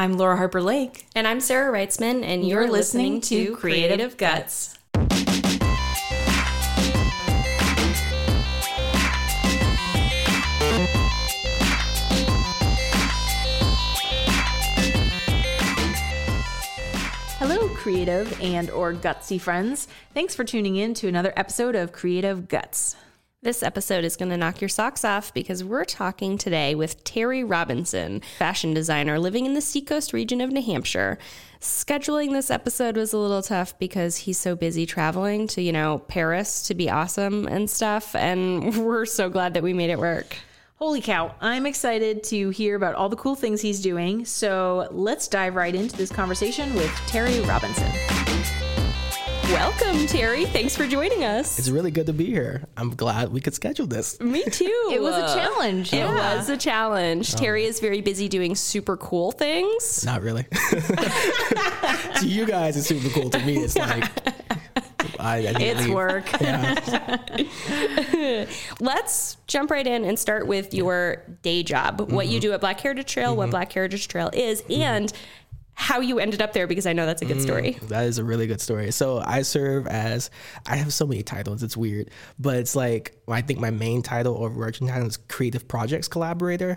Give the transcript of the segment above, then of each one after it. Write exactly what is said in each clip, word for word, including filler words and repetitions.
I'm Laura Harper Lake. And I'm Sarah Reitzman, and you're, you're listening, listening to Creative Guts. Hello, creative and or gutsy friends. Thanks for tuning in to another episode of Creative Guts. This episode is going to knock your socks off because we're talking today with Terry Robinson, fashion designer living in the Seacoast region of New Hampshire. Scheduling this episode was a little tough because he's so busy traveling to, you know, Paris to be awesome and stuff. And we're so glad that we made it work. Holy cow. I'm excited to hear about all the cool things he's doing. So let's dive right into this conversation with Terry Robinson. Welcome, Terry. Thanks for joining us. It's really good to be here. I'm glad we could schedule this. Me too. It was a challenge. It yeah. was a challenge. Oh. Terry is very busy doing super cool things. Not really. To you guys, it's super cool. To me, it's like... I, I it's leave. work. Yeah. Let's jump right in and start with your day job. Mm-hmm. What you do at Black Heritage Trail, mm-hmm. what Black Heritage Trail is, mm-hmm. and how you ended up there, because I know that's a good story. Mm, that is a really good story. So I serve as, I have so many titles, it's weird, but it's like, well, I think my main title, overarching title, is Creative Projects Collaborator.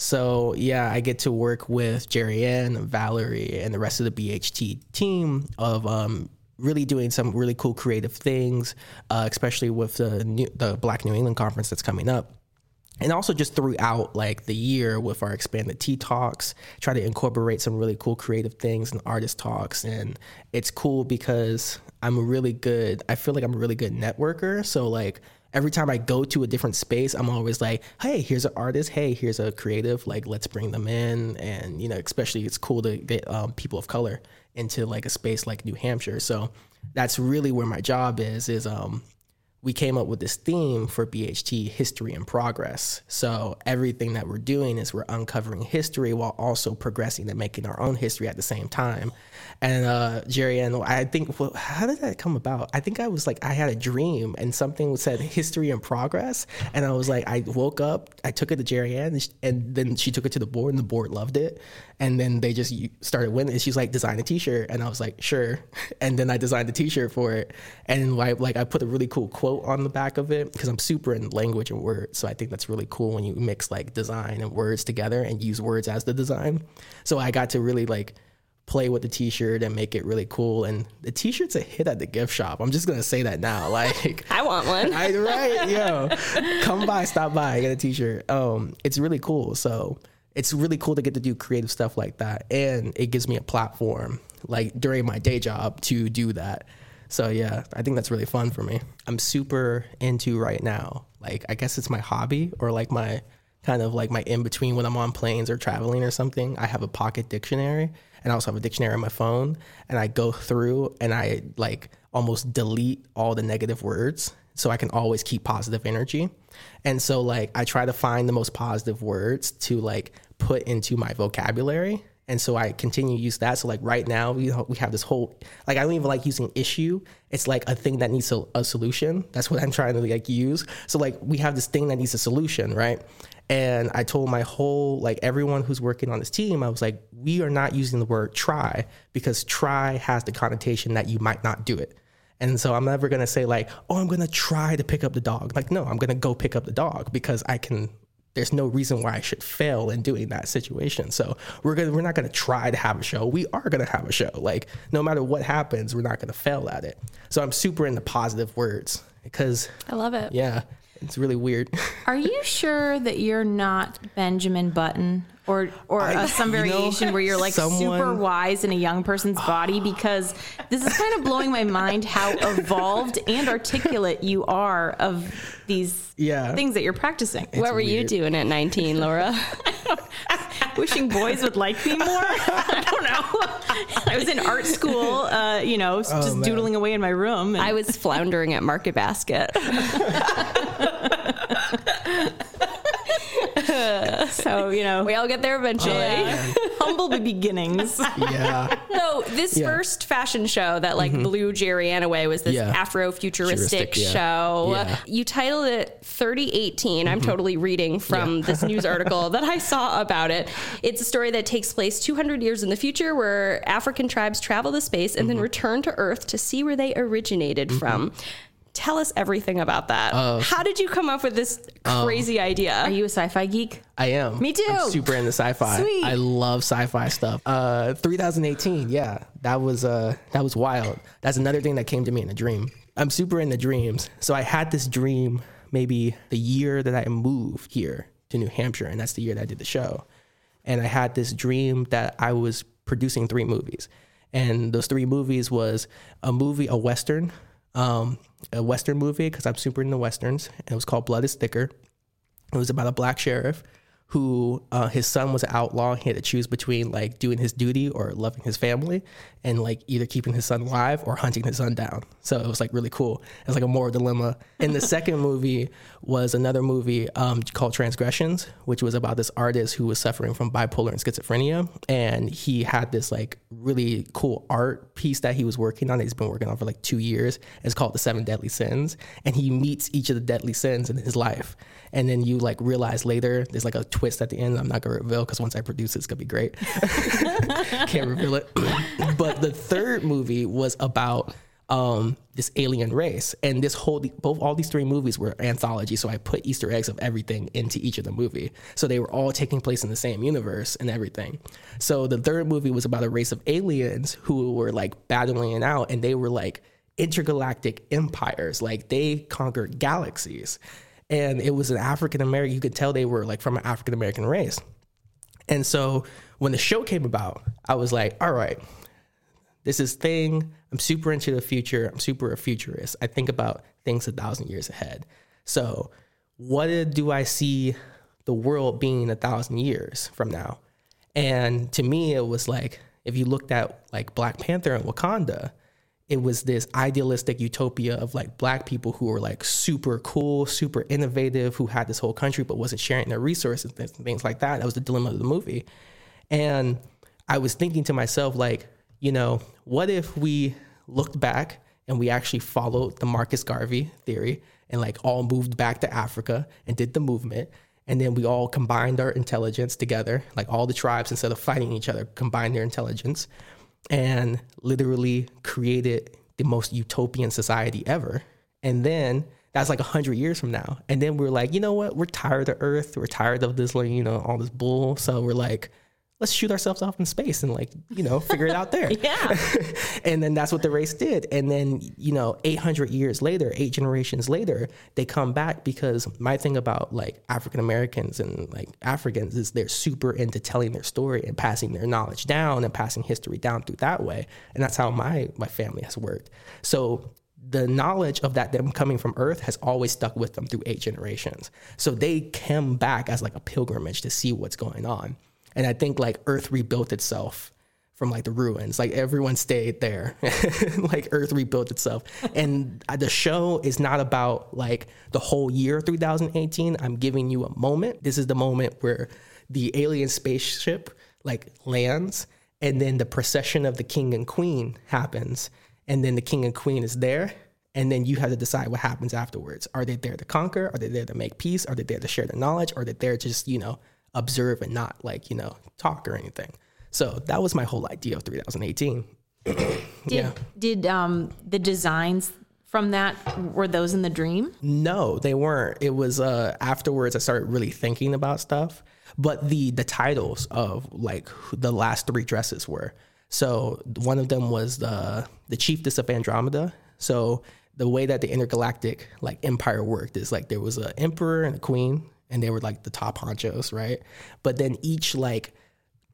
So yeah, I get to work with Jerry Ann, Valerie, and the rest of the B H T team of um, really doing some really cool creative things, uh, especially with the new, the Black New England Conference that's coming up. And also just throughout like the year with our expanded Tea Talks, try to incorporate some really cool creative things and artist talks. And it's cool because I'm a really good, I feel like I'm a really good networker. So like every time I go to a different space, I'm always like, hey, here's an artist. Hey, here's a creative. Like, let's bring them in. And, you know, especially it's cool to get um, people of color into like a space like New Hampshire. So that's really where my job is, is, um, we came up with this theme for B H T, History and Progress. So everything that we're doing is we're uncovering history while also progressing and making our own history at the same time. And uh, Jerry Ann, I think, well, how did that come about? I think I was like, I had a dream and something said History and Progress. And I was like, I woke up, I took it to Jerry Ann, and, and then she took it to the board and the board loved it. And then they just started winning. And she's like, design a t-shirt. And I was like, sure. And then I designed a t-shirt for it. And like, like I put a really cool quote on the back of it because I'm super in language and words. So I think that's really cool when you mix like design and words together and use words as the design. So I got to really like play with the t-shirt and make it really cool. And the t-shirt's a hit at the gift shop. I'm just going to say that now. Like, I want one. I, right. Yo, come by, stop by, get a t-shirt. Um, it's really cool. So it's really cool to get to do creative stuff like that. And it gives me a platform like during my day job to do that. So yeah, I think that's really fun for me. I'm super into right now, like, I guess it's my hobby or like my kind of like my in-between when I'm on planes or traveling or something. I have a pocket dictionary and I also have a dictionary on my phone, and I go through and I like almost delete all the negative words so I can always keep positive energy. And so like I try to find the most positive words to like put into my vocabulary. And so I continue to use that. So like right now we we have this whole, like I don't even like using issue. It's like a thing that needs a, a solution. That's what I'm trying to like use. So like we have this thing that needs a solution, right? And I told my whole, like everyone who's working on this team, I was like, we are not using the word try because try has the connotation that you might not do it. And so I'm never going to say like, oh, I'm going to try to pick up the dog. Like, no, I'm going to go pick up the dog because I can. There's no reason why I should fail in doing that situation. So we're gonna we're not gonna try to have a show. We are gonna have a show. Like no matter what happens, we're not gonna fail at it. So I'm super into positive words because I love it. Yeah, it's really weird. Are you sure that you're not Benjamin Button or or I, uh, some variation you know, where you're like someone, super wise in a young person's body? Because this is kind of blowing my mind how evolved and articulate you are of these yeah. things that you're practicing. It's what were weird. you doing at nineteen, Laura? Wishing boys would like me more? I don't know. I was in art school, uh, you know, oh, just man. doodling away in my room. And I was floundering at Market Basket. So, you know, We all get there eventually. yeah. humble beginnings. Yeah. So this Yeah. first fashion show that like blew Jerry Ann away was this Yeah. Afro-futuristic Futuristic, yeah. show. Yeah. You titled it thirty eighteen. I'm totally reading from this news article that I saw about it. It's a story that takes place two hundred years in the future where African tribes travel to space and then return to Earth to see where they originated from. Tell us everything about that. Uh, How did you come up with this crazy idea? Are you a sci-fi geek? I am. Me too. I'm super into sci-fi. Sweet. I love sci-fi stuff. Uh, twenty eighteen, yeah, that was uh, that was wild. That's another thing that came to me in a dream. I'm super into dreams, so I had this dream maybe the year that I moved here to New Hampshire, and that's the year that I did the show. And I had this dream that I was producing three movies, and those three movies was a movie, a western, um, a western movie because I'm super into westerns, and it was called Blood is Thicker. It was about a black sheriff who uh, his son was an outlaw. He had to choose between like doing his duty or loving his family, and like either keeping his son alive or hunting his son down. So it was like really cool. It was like a moral dilemma. And the second movie was another movie um, called Transgressions, which was about this artist who was suffering from bipolar and schizophrenia. And he had this like really cool art piece that he was working on that he's been working on for like two years. It's called The Seven Deadly Sins. And he meets each of the deadly sins in his life. And then you like realize later, there's like a twist at the end. I'm not gonna reveal because once I produce it, it's gonna be great. Can't reveal it. But the third movie was about um, this alien race, and this whole both all these three movies were anthologies. So I put Easter eggs of everything into each of the movie. So they were all taking place in the same universe and everything. So the third movie was about a race of aliens who were like battling it out, and they were like intergalactic empires. Like they conquered galaxies. And it was an African American, you could tell they were like from an African American race. And so when the show came about, I was like, all right, this is thing. I'm super into the future. I'm super a futurist. I think about things a thousand years ahead. So what do I see the world being a thousand years from now? And to me, it was like, if you looked at like Black Panther and Wakanda, it was this idealistic utopia of like black people who were like super cool, super innovative, who had this whole country, but wasn't sharing their resources and things like that. That was the dilemma of the movie. And I was thinking to myself, like, you know, what if we looked back and we actually followed the Marcus Garvey theory and like all moved back to Africa and did the movement. And then we all combined our intelligence together, like all the tribes, instead of fighting each other, combined their intelligence and literally created the most utopian society ever. And then that's like a hundred years from now. And then we're like, you know what? We're tired of Earth. We're tired of this, like, you know, all this bull. So we're like, let's shoot ourselves off in space and like, you know, figure it out there. Yeah. And then that's what the race did. And then, you know, eight hundred years later, eight generations later, they come back because my thing about like African Americans and like Africans is they're super into telling their story and passing their knowledge down and passing history down through that way. And that's how my, my family has worked. So the knowledge of that them coming from Earth has always stuck with them through eight generations. So they come back as like a pilgrimage to see what's going on. And I think like Earth rebuilt itself from like the ruins. Like everyone stayed there. Like Earth rebuilt itself. And the show is not about like the whole year two thousand eighteen. I'm giving you a moment. This is the moment where the alien spaceship like lands, and then the procession of the king and queen happens. And then the king and queen is there. And then you have to decide what happens afterwards. Are they there to conquer? Are they there to make peace? Are they there to share the knowledge? Or are they there to just, you know, observe and not like, you know, talk or anything? So that was my whole idea of two thousand eighteen. Did, Yeah. did um, the designs from that, were those in the dream? No, they weren't. It was uh, afterwards I started really thinking about stuff. But the the titles of like the last three dresses were. So one of them was the the Chiefess of Andromeda. So the way that the intergalactic like empire worked is like there was an emperor and a queen, and they were like the top honchos, right? But then each like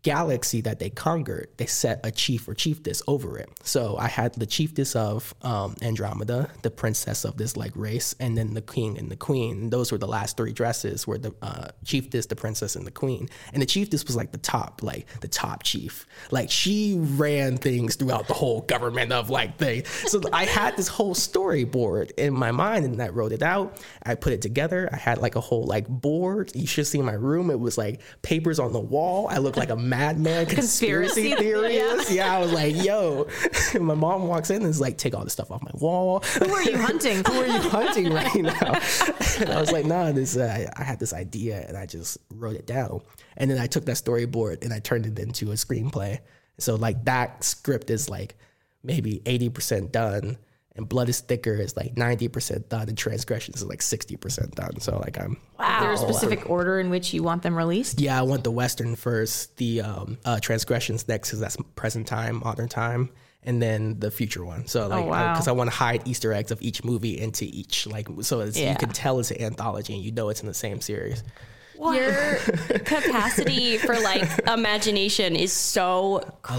galaxy that they conquered, they set a chief or chiefess over it. So I had the chiefess of um, Andromeda, the princess of this like race, and then the king and the queen. And those were the last three dresses, were the uh, chiefess, the princess, and the queen. And the chiefess was like the top, like the top chief. Like she ran things throughout the whole government of like thing. So I had this whole storyboard in my mind, and I wrote it out. I put it together. I had like a whole like board. You should see my room. It was like papers on the wall. I looked like a madman conspiracy, conspiracy theorist. Yeah. yeah, I was like, yo. My mom walks in and is like, take all this stuff off my wall. Who are you hunting? Who are you hunting right now? And I was like, nah, this. Uh, I had this idea, and I just wrote it down. And then I took that storyboard and I turned it into a screenplay. So like that script is like maybe eighty percent done, and Blood is Thicker is like ninety percent done, and Transgressions is like sixty percent done. So like I'm wow. Is there a specific order in which you want them released? Yeah, I want the Western first, the um, uh, Transgressions next, because that's present time, modern time, and then the future one. So like, because oh, wow. I want to hide Easter eggs of each movie into each, like, so it's, yeah. you can tell it's an anthology and you know it's in the same series. What? Your capacity for like imagination is so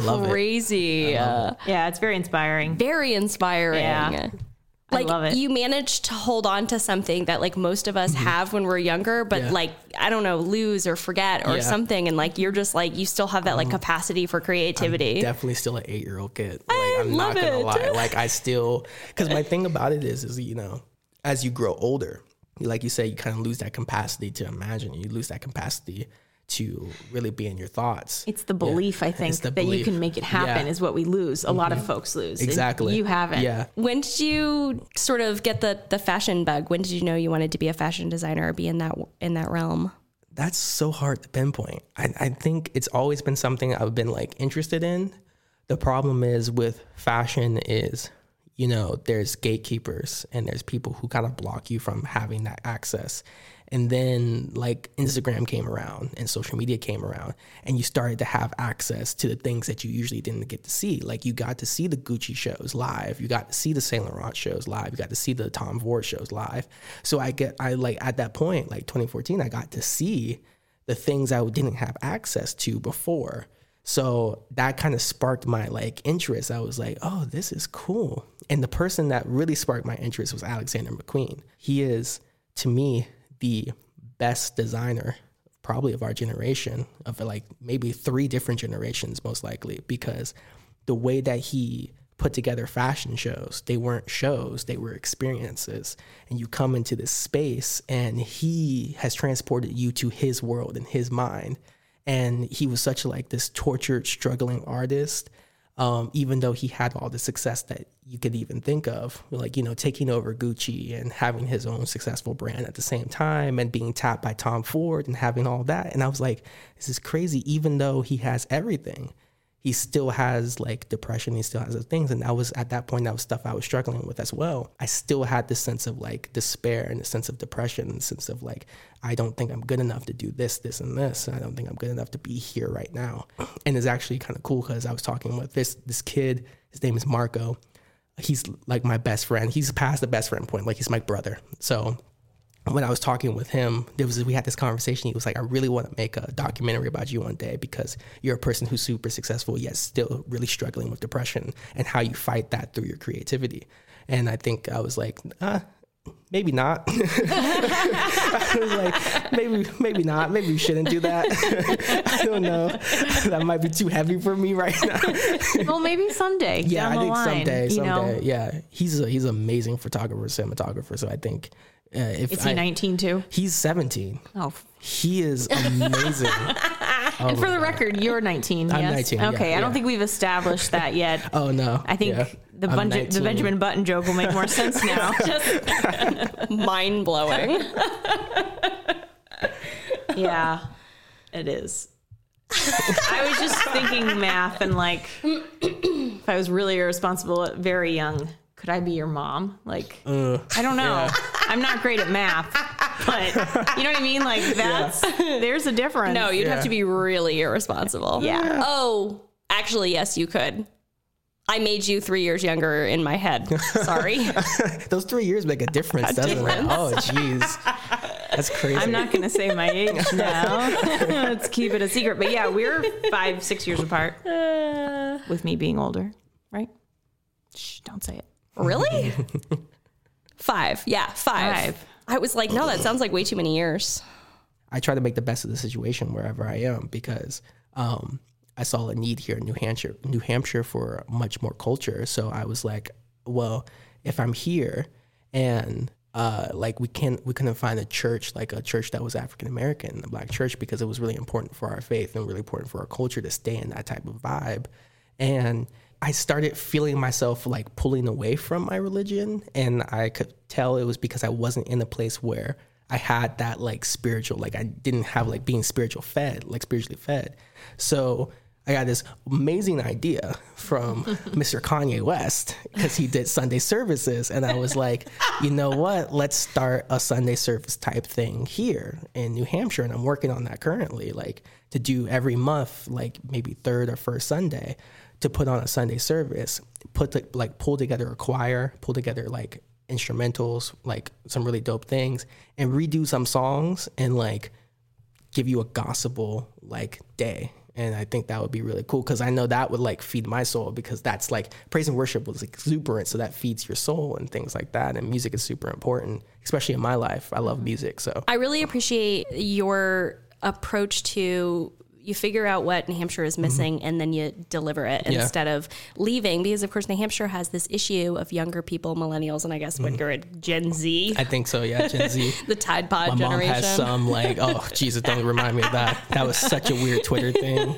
crazy. It. Uh, yeah, it's very inspiring. Very inspiring. Yeah. Like I love it. You managed to hold on to something that like most of us mm-hmm. have when we're younger, but yeah. like, I don't know, lose or forget or yeah. something. And like, you're just like, you still have that like capacity for creativity. I'm definitely still an eight-year-old kid. Like, I I'm love not gonna it. lie. Like I still, because my thing about it is, is, you know, as you grow older, like you say, you kind of lose that capacity to imagine. You lose that capacity to really be in your thoughts. It's the belief, yeah. I think, that belief. You can make it happen yeah. is what we lose. A mm-hmm. lot of folks lose. Exactly. You haven't. Yeah. When did you sort of get the, the fashion bug? When did you know you wanted to be a fashion designer or be in that in that realm? That's so hard to pinpoint. I, I think it's always been something I've been like interested in. The problem is with fashion is, you know, there's gatekeepers and there's people who kind of block you from having that access. And then like Instagram came around and social media came around, and you started to have access to the things that you usually didn't get to see. Like you got to see the Gucci shows live. You got to see the Saint Laurent shows live. You got to see the Tom Ford shows live. So I get, I like at that point, like twenty fourteen, I got to see the things I didn't have access to before. So that kind of sparked my like interest. I was like, oh, this is cool. And the person that really sparked my interest was Alexander McQueen. He is, to me, the best designer probably of our generation, of like maybe three different generations, most likely, because the way that he put together fashion shows, they weren't shows, they were experiences. And you come into this space and he has transported you to his world and his mind. And he was such like this tortured, struggling artist, um, even though he had all the success that you could even think of, like, you know, taking over Gucci and having his own successful brand at the same time and being tapped by Tom Ford and having all that. And I was like, this is crazy. Even though he has everything, he still has like depression. He still has those things. And that was at that point, that was stuff I was struggling with as well. I still had this sense of like despair and a sense of depression and a sense of like, I don't think I'm good enough to do this, this, and this. And I don't think I'm good enough to be here right now. And it's actually kind of cool because I was talking with this, this kid, his name is Marco. He's like my best friend. He's past the best friend point. Like he's my brother. So when I was talking with him, there was we had this conversation. He was like, I really want to make a documentary about you one day because you're a person who's super successful, yet still really struggling with depression and how you fight that through your creativity. And I think I was like, ah, maybe not. I was like, maybe, maybe not. Maybe we shouldn't do that. I don't know. That might be too heavy for me right now. Well, maybe someday. Yeah, down I the think line, someday, you someday. know? Yeah, he's a, he's an amazing photographer, cinematographer. So I think. Uh, if is he I, nineteen too? He's seventeen. Oh, he is amazing. Oh, and for the record, you're nineteen. I'm yes? nineteen. Okay, yeah, I don't yeah. think we've established that yet. Oh no. I think yeah. the, Bunge- the Benjamin Button joke will make more sense now. Just mind blowing. Yeah, it is. I was just thinking math and like, if I was really irresponsible, very young. Could I be your mom? Like, uh, I don't know. Yeah. I'm not great at math, but you know what I mean? Like that's, yeah. There's a difference. No, you'd yeah. have to be really irresponsible. Yeah. Oh, actually, yes, you could. I made you three years younger in my head. Sorry. Those three years make a difference, a doesn't difference. It? Oh, jeez. That's crazy. I'm not going to say my age now. Let's keep it a secret. But yeah, we're five, six years apart uh, with me being older, right? Shh, don't say it. Really? Five. Yeah, five. Five. I was like, no, that sounds like way too many years. I try to make the best of the situation wherever I am because um, I saw a need here in New Hampshire, New Hampshire for much more culture. So I was like, well, if I'm here and uh, like we can't, we couldn't find a church, like a church that was African American, a black church, because it was really important for our faith and really important for our culture to stay in that type of vibe. And I started feeling myself like pulling away from my religion, and I could tell it was because I wasn't in a place where I had that like spiritual, like I didn't have like being spiritual fed, like spiritually fed. So I got this amazing idea from Mister Kanye West because he did Sunday services. And I was like, you know what? Let's start a Sunday service type thing here in New Hampshire. And I'm working on that currently, like to do every month, like maybe third or first Sunday, to put on a Sunday service, put the, like pull together a choir, pull together like instrumentals, like some really dope things, and redo some songs and like give you a gospel like day. And I think that would be really cool because I know that would like feed my soul, because that's like praise and worship was exuberant. So that feeds your soul and things like that. And music is super important, especially in my life. I love music. So I really appreciate your approach to, you figure out what New Hampshire is missing mm-hmm. and then you deliver it yeah. instead of leaving, because of course New Hampshire has this issue of younger people, millennials, and I guess mm-hmm. what you're at Gen Z. I think so, yeah, Gen Z. The Tide Pod My generation. mom has some like, oh Jesus, don't remind me of that. That was such a weird Twitter thing.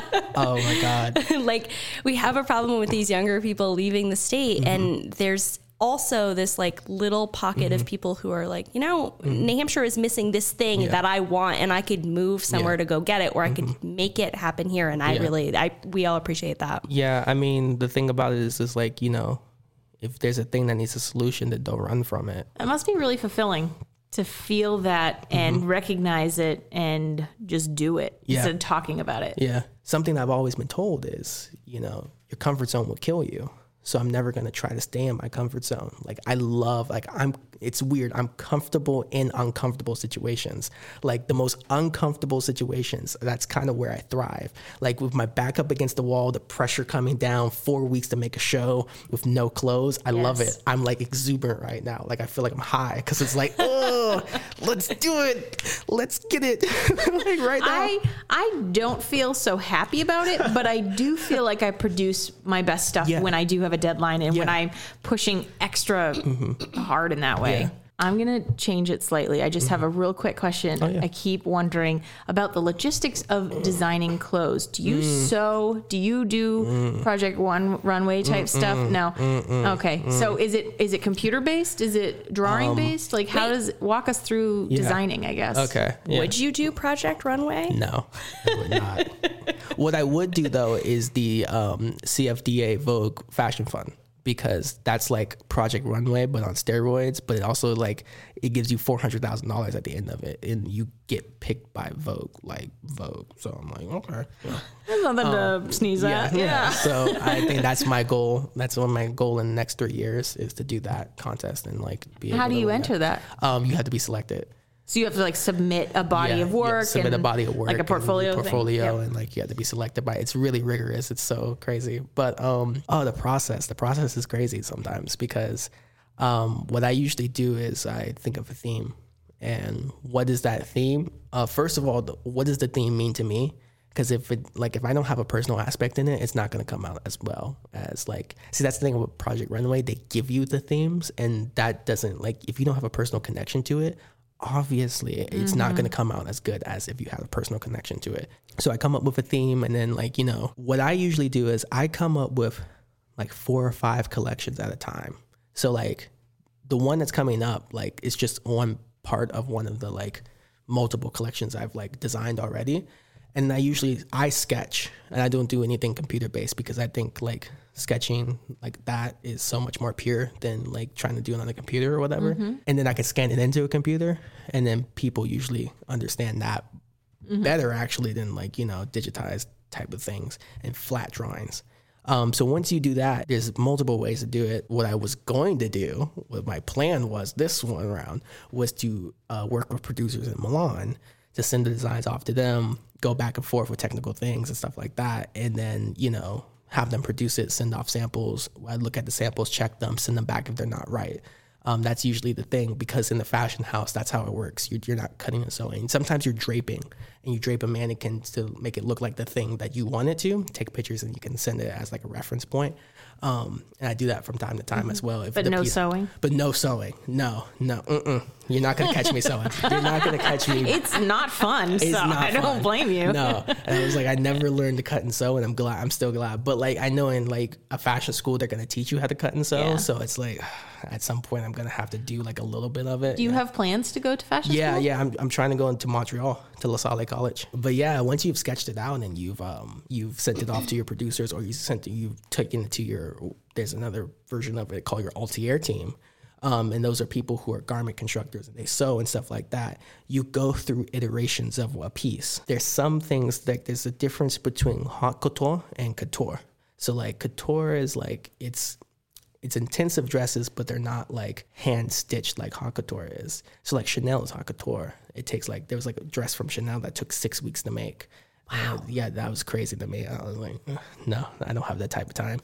Oh my God. Like we have a problem with these younger people leaving the state, mm-hmm. and there's also this like little pocket mm-hmm. of people who are like, you know, mm-hmm. New Hampshire is missing this thing yeah. that I want, and I could move somewhere yeah. to go get it, or mm-hmm. I could make it happen here. And I yeah. really, I, we all appreciate that. Yeah. I mean, the thing about it is, is like, you know, if there's a thing that needs a solution, then don't run from it. It must be really fulfilling to feel that and mm-hmm. recognize it and just do it yeah. instead of talking about it. Yeah. Something I've always been told is, you know, your comfort zone will kill you. So I'm never going to try to stay in my comfort zone. Like I love, like I'm, it's weird. I'm comfortable in uncomfortable situations. Like the most uncomfortable situations, that's kind of where I thrive. Like with my back up against the wall, the pressure coming down, four weeks to make a show with no clothes. I yes. love it. I'm like exuberant right now. Like I feel like I'm high because it's like, oh, let's do it. Let's get it. Like right now. I, I don't feel so happy about it, but I do feel like I produce my best stuff yeah. when I do have a deadline and yeah. when I'm pushing extra mm-hmm. hard in that way. Yeah. I'm going to change it slightly. I just mm-hmm. have a real quick question. Oh, yeah. I keep wondering about the logistics of designing clothes. Do you mm. sew? Do you do mm. Project One runway type mm-mm. stuff? No. Mm-mm. Okay. Mm. So is it is it computer based? Is it drawing um, based? Like how wait. does walk us through yeah. designing, I guess. Okay. Yeah. Would you do Project Runway? No, I would not. What I would do though is the um, C F D A Vogue Fashion Fund, because that's like Project Runway, but on steroids. But it also like it gives you four hundred thousand dollars at the end of it, and you get picked by Vogue, like Vogue. So I'm like, okay, yeah. There's nothing um, to sneeze yeah, at. Yeah. yeah. So I think that's my goal. That's one of my goal in the next three years is to do that contest and like be. How able do to you win enter that? that? Um, you have to be selected. So you have to like submit a body yeah, of work, yeah, submit and a body of work, like a portfolio, and portfolio, thing. Yep. and like you have to be selected by. It's really rigorous. It's so crazy. But um, oh, the process, the process is crazy sometimes because um, what I usually do is I think of a theme, and what is that theme? Uh, first of all, the, what does the theme mean to me? Because if it like if I don't have a personal aspect in it, it's not going to come out as well as like. See, that's the thing about Project Runway. They give you the themes, and that doesn't like if you don't have a personal connection to it. Obviously it's mm-hmm. not going to come out as good as if you have a personal connection to it. So I come up with a theme, and then like, you know, what I usually do is I come up with like four or five collections at a time. So like the one that's coming up, like it's just one part of one of the like multiple collections I've like designed already. And I usually, I sketch, and I don't do anything computer based because I think like sketching like that is so much more pure than like trying to do it on a computer or whatever. Mm-hmm. And then I can scan it into a computer, and then people usually understand that mm-hmm. better actually than like, you know, digitized type of things and flat drawings. Um, so once you do that, there's multiple ways to do it. What I was going to do, what my plan was this one around, was to uh, work with producers in Milan to send the designs off to them, go back and forth with technical things and stuff like that. And then, you know, have them produce it, send off samples. I look at the samples, check them, send them back if they're not right. Um, that's usually the thing, because in the fashion house, that's how it works. You're, you're not cutting and sewing. Sometimes you're draping, and you drape a mannequin to make it look like the thing that you want it to. Take pictures, and you can send it as like a reference point. Um, and I do that from time to time mm-hmm. as well. If but no piece, sewing? But no sewing. No, no. Mm-mm. You're not going to catch me sewing. You're not going to catch me. It's not fun, it's so not I fun. Don't blame you. No. And I was like, I never learned to cut and sew, and I'm glad. I'm still glad. But like, I know in like a fashion school, they're going to teach you how to cut and sew. Yeah. So it's like, at some point, I'm going to have to do like a little bit of it. Do you yeah. have plans to go to fashion yeah, school? Yeah, yeah. I'm, I'm trying to go into Montreal, to La Salle College. But yeah, once you've sketched it out and you've um you've sent it off to your producers, or you sent it, you've taken it to your, there's another version of it called your Altier team. Um, and those are people who are garment constructors, and they sew and stuff like that. You go through iterations of a piece. There's some things that there's a difference between haute couture and couture. So like couture is like, it's, it's intensive dresses, but they're not like hand stitched like haute couture is. So like Chanel is haute couture. It takes like, there was like a dress from Chanel that took six weeks to make. Wow. Uh, yeah, that was crazy to me. I was like, no, I don't have that type of time.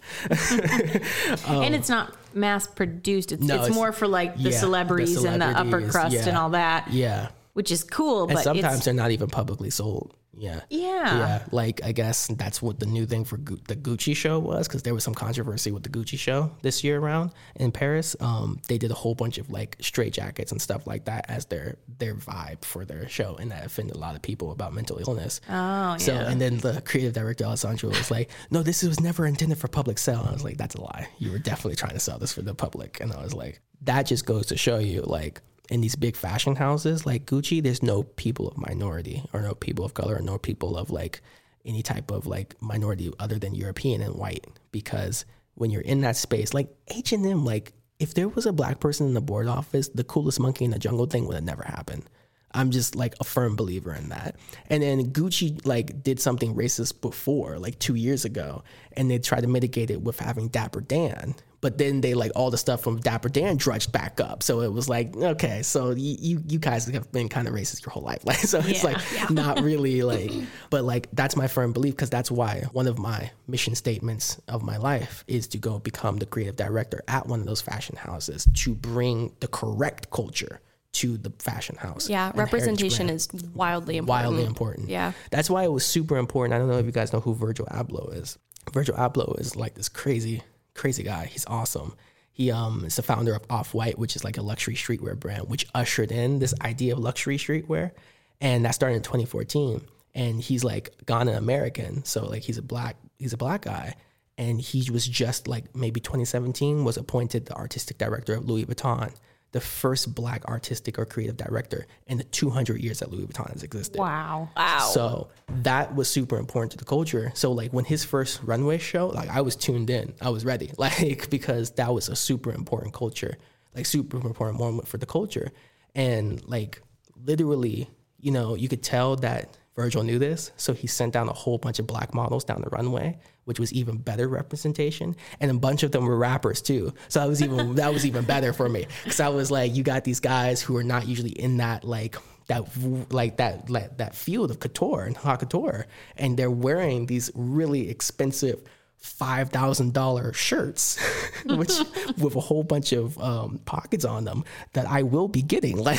um, and it's not mass produced. It's, no, it's, it's more for like the, yeah, celebrities, the celebrities and the upper crust yeah, and all that. Yeah. Which is cool. And but sometimes it's, they're not even publicly sold. Yeah. Yeah. Yeah. Like, I guess that's what the new thing for Gu- the Gucci show was, because there was some controversy with the Gucci show this year around in Paris. Um, they did a whole bunch of like straight jackets and stuff like that as their their vibe for their show, and that offended a lot of people about mental illness. Oh, yeah. So, and then the creative director, Alessandro, was like, no, this was never intended for public sale. And I was like, that's a lie. You were definitely trying to sell this for the public. And I was like, that just goes to show you, like, in these big fashion houses like Gucci, there's no people of minority or no people of color or no people of like any type of like minority other than European and white. Because when you're in that space, like H and M, like if there was a black person in the board office, the coolest monkey in the jungle thing would have never happened. I'm just like a firm believer in that. And then Gucci like did something racist before, like two years ago, and they tried to mitigate it with having Dapper Dan. But then they like all the stuff from Dapper Dan drudged back up. So it was like, okay, so you you, you guys have been kind of racist your whole life. Like, so it's yeah, like yeah. not really like, but like that's my firm belief, because that's why one of my mission statements of my life is to go become the creative director at one of those fashion houses to bring the correct culture to the fashion house. Yeah, representation is wildly important. Wildly important. Yeah. That's why it was super important. I don't know if you guys know who Virgil Abloh is. Virgil Abloh is like this crazy, crazy guy. He's awesome. He um is the founder of Off-White, which is like a luxury streetwear brand, which ushered in this idea of luxury streetwear. And that started in twenty fourteen. And he's like Ghana American. So like he's a black, he's a black guy. And he was just like maybe twenty seventeen was appointed the artistic director of Louis Vuitton, the first black artistic or creative director in the two hundred years that Louis Vuitton has existed. Wow. Wow. So that was super important to the culture. So like when his first runway show, like I was tuned in, I was ready, like, because that was a super important culture, like super important moment for the culture. And like literally, you know, you could tell that Virgil knew this. So he sent down a whole bunch of black models down the runway, which was even better representation. And a bunch of them were rappers too. So that was even, that was even better for me. Cause I was like, you got these guys who are not usually in that, like that, like that, like that field of couture and haute couture. And they're wearing these really expensive five thousand dollars shirts, which with a whole bunch of um, pockets on them that I will be getting. Like,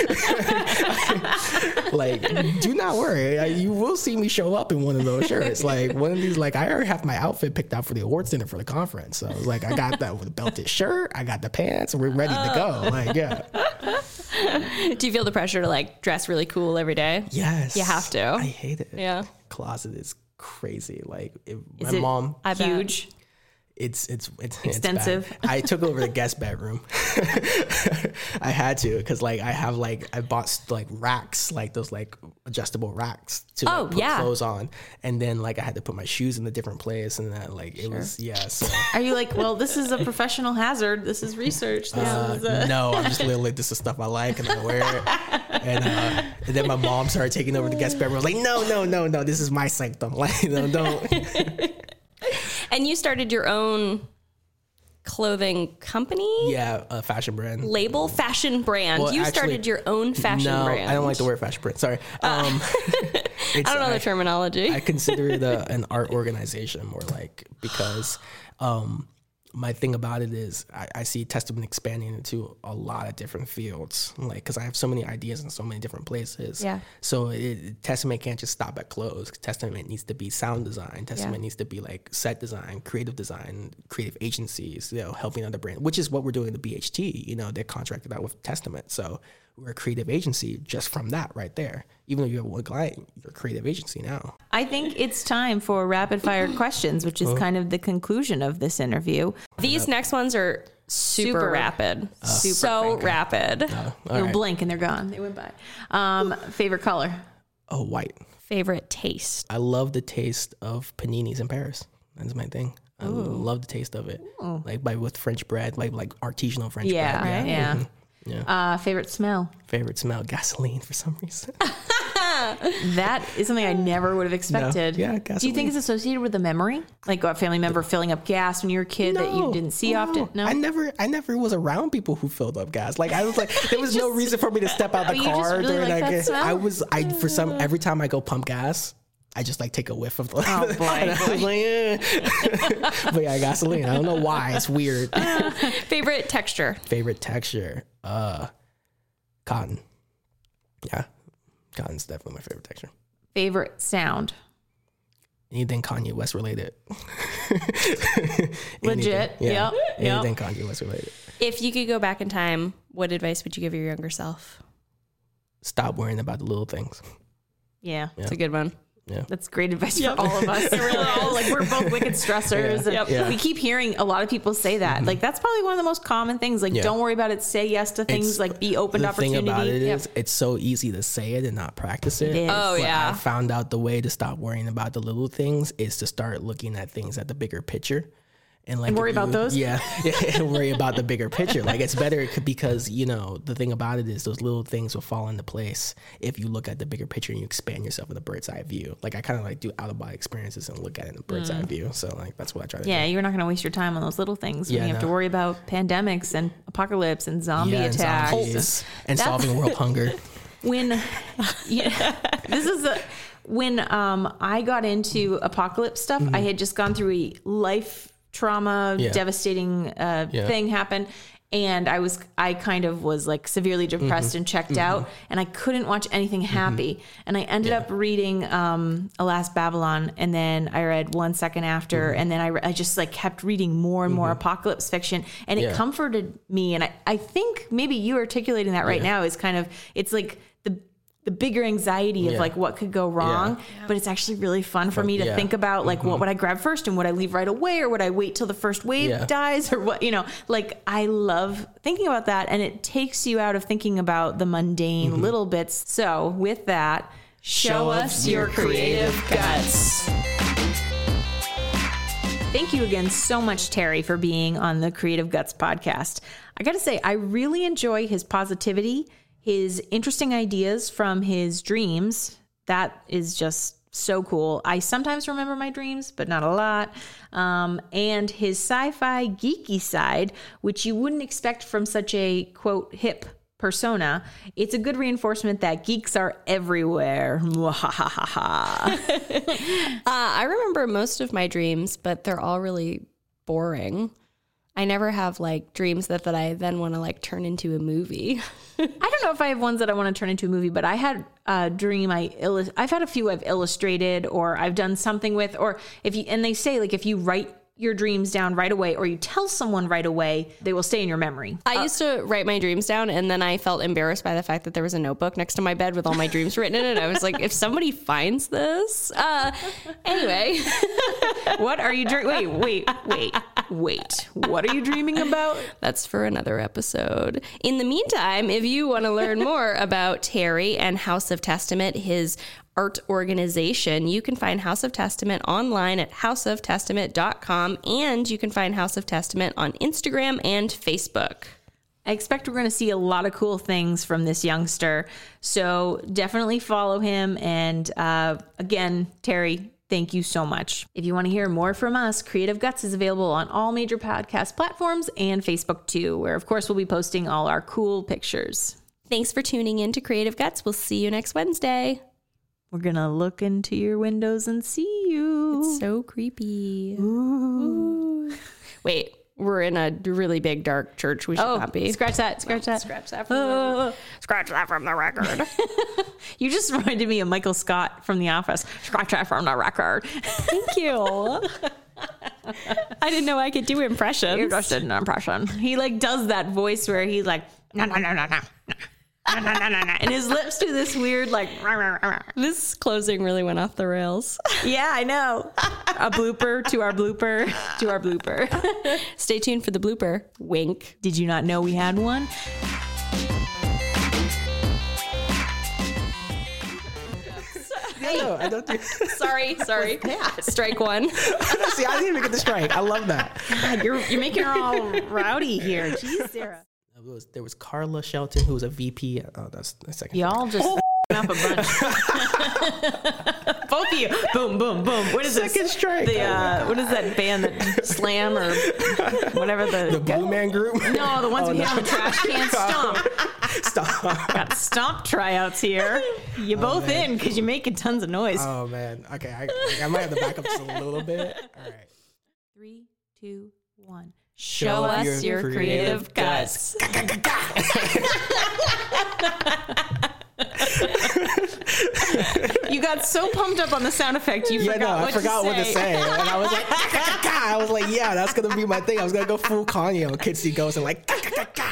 like, do not worry. You will see me show up in one of those shirts. Like one of these, like I already have my outfit picked out for the awards dinner for the conference. So like I got that with a belted shirt. I got the pants. We're ready to go. Like, yeah. Do you feel the pressure to like dress really cool every day? Yes. You have to. I hate it. Yeah. Closet is crazy. Like if is my it mom, huge. It's it's it's extensive. It's I took over the guest bedroom. I had to, because like I have like I bought like racks, like those like adjustable racks to like, oh, put yeah. clothes on, and then like I had to put my shoes in a different place, and that like it sure. was yeah. So are you like, well, this is a professional hazard. This is research. This uh, is a... No, I'm just literally this is stuff I like and I wear it. And uh, and then my mom started taking over the guest bedroom. I was like, no, no, no, no, this is my sanctum. Like, no, don't. And you started your own clothing company? Yeah, a fashion brand. Label fashion brand. Well, you actually, started your own fashion no, brand. I don't like the word fashion brand. Sorry. Um, I don't know I, the terminology. I consider it a, an art organization more like because um, my thing about it is I, I see Testament expanding into a lot of different fields, like because I have so many ideas in so many different places. Yeah. So it, Testament can't just stop at clothes. Testament needs to be sound design. Testament Yeah. needs to be like set design, creative design, creative agencies. You know, helping other brands, which is what we're doing in the B H T. You know, they're contracted out with Testament, so we're a creative agency just from that right there. Even though you have one client, you're a creative agency now. I think it's time for rapid fire questions, which is kind of the conclusion of this interview. These next ones are super, Super. rapid. Super so rapid. All You'll right. blink and they're gone. They went by. Um, favorite color? Oh, white. Favorite taste? I love the taste of paninis in Paris. That's my thing. I love the taste of it. Like by with French bread, like like artisanal French Yeah, bread. yeah. Mhm. Yeah. Uh, favorite smell? Favorite smell, gasoline for some reason. That is something I never would have expected. Yeah, Do you gasoline. think it's associated with a memory? Like a family member filling up gas when you were a kid that you didn't see often? No. I never I never was around people who filled up gas. Like I was like there was no reason for me to step out the you just car really during like that. that ga- smell? I was I for some every time I go pump gas, I just like take a whiff of the Oh, boy. and I was like, eh. But yeah, gasoline. I don't know why. It's weird. Favorite texture? Favorite texture. Uh cotton. Yeah. Cotton's definitely my favorite texture. Favorite sound? Anything Kanye West related. Legit. Anything, yeah. Yep. Yep. Anything Kanye West related. If you could go back in time, what advice would you give your younger self? Stop worrying about the little things. Yeah. It's a good one. Yeah. That's great advice for all of us. We're all like we're both wicked stressors. Yeah. And Yep. we keep hearing a lot of people say that. Like that's probably one of the most common things. Like Yeah. don't worry about it. Say yes to things. It's- like be open the to opportunity. thing about it Yep. is, it's so easy to say it and not practice it. It is. Oh, But yeah. I found out the way to stop worrying about the little things is to start looking at things at the bigger picture. And like And worry if about you- those? Yeah, and worry about the bigger picture. Like it's better because you know the thing about it is those little things will fall into place if you look at the bigger picture and you expand yourself in the bird's eye view. Like I kind of like do out of body experiences and look at it in the bird's eye view. So like that's what I try to Yeah, do. you're not going to waste your time on those little things when Yeah, you have to no. worry about pandemics and apocalypse and zombie Yeah, and attacks. zombies and solving world hunger. When yeah, this is a when um I got into apocalypse stuff, I had just gone through a life trauma, Yeah. devastating uh, Yeah. thing happen. And I was, I kind of was like severely depressed Mm-hmm. and checked out, and I couldn't watch anything happy. And I ended up reading um, Alas Babylon, and then I read One Second After, Mm-hmm. and then I, re- I just like kept reading more and more apocalypse fiction, and it Yeah. comforted me. And I, I think maybe you articulating that right Yeah. now is kind of, it's like the the bigger anxiety of Yeah. like what could go wrong, but it's actually really fun for me to Yeah. think about like what would I grab first and would I leave right away or would I wait till the first wave Yeah. dies or what, you know, like I love thinking about that, and it takes you out of thinking about the mundane little bits. So with that, show, Show us us your your creative creative guts. Thank you again so much, Terry, for being on the Creative Guts podcast. I got to say, I really enjoy his positivity, his interesting ideas from his dreams. That is just so cool. I sometimes remember my dreams, but not a lot. Um, and his sci-fi geeky side, which you wouldn't expect from such a, quote, hip persona. It's a good reinforcement that geeks are everywhere. Uh, I remember most of my dreams, but they're all really boring. I never have like dreams that, that I then want to like turn into a movie. I don't know if I have ones that I want to turn into a movie, but I had a dream. I illus- I've had a few I've illustrated or I've done something with, or if you, and they say like, if you write your dreams down right away or you tell someone right away, they will stay in your memory. I used to write my dreams down, and then I felt embarrassed by the fact that there was a notebook next to my bed with all my dreams written in it. I was like, if somebody finds this, uh, anyway. What are you dreaming? Wait, wait, wait, wait. What are you dreaming about? That's for another episode. In the meantime, if you want to learn more about Terry and House of Testament, his art organization, you can find House of Testament online at house of testament dot com, and you can find House of Testament on Instagram and Facebook. I expect we're going to see a lot of cool things from this youngster. So definitely follow him. And uh, again, Terry, Thank you so much. If you want to hear more from us, Creative Guts is available on all major podcast platforms and Facebook too, where of course we'll be posting all our cool pictures. Thanks for tuning in to Creative Guts. We'll see you next Wednesday. We're going to look into your windows and see you. It's so creepy. Ooh. Ooh. Wait, we're in a really big dark church. We should Oh, not be. scratch that, scratch that. Scratch that from the, scratch that from the record. You just reminded me of Michael Scott from The Office. Scratch that from the record. Thank you. I didn't know I could do impressions. You just did an impression. He like does that voice where he's like, no, no, no, no, no. No, no, no, no, no. And his lips do this weird like rah, rah, rah, rah. This closing really went off the rails. Yeah, I know. A blooper to our blooper to our blooper. Stay tuned for the blooper. Wink. Did you not know we had one? No, I don't do. Sorry, sorry. Strike one. See, I didn't even get the strike. I love that. God, you're you're making her all rowdy here. Jeez, Sarah. There was, there was Carla Shelton, who was a V P. Oh, that's the second. Y'all just Oh. up a bunch. Both of you. Boom, boom, boom. What is Second this? strike. The Oh my uh, what is that band that Slam or whatever the The Blue Man Group. No, the ones Oh, we no. hit on the trash can stomp. Stop. Got stomp tryouts here. You both man. in because you're making tons of noise. Oh man. Okay, I, I might have to back up just a little bit. All right. Three, two, one. Show, Show us your your, creative, creative guts. You got so pumped up on the sound effect, you Yeah, forgot, no, what, I forgot to what to say. say, and I was like, I was like, yeah, that's gonna be my thing. I was gonna go full Kanye on Kids See Ghosts and like.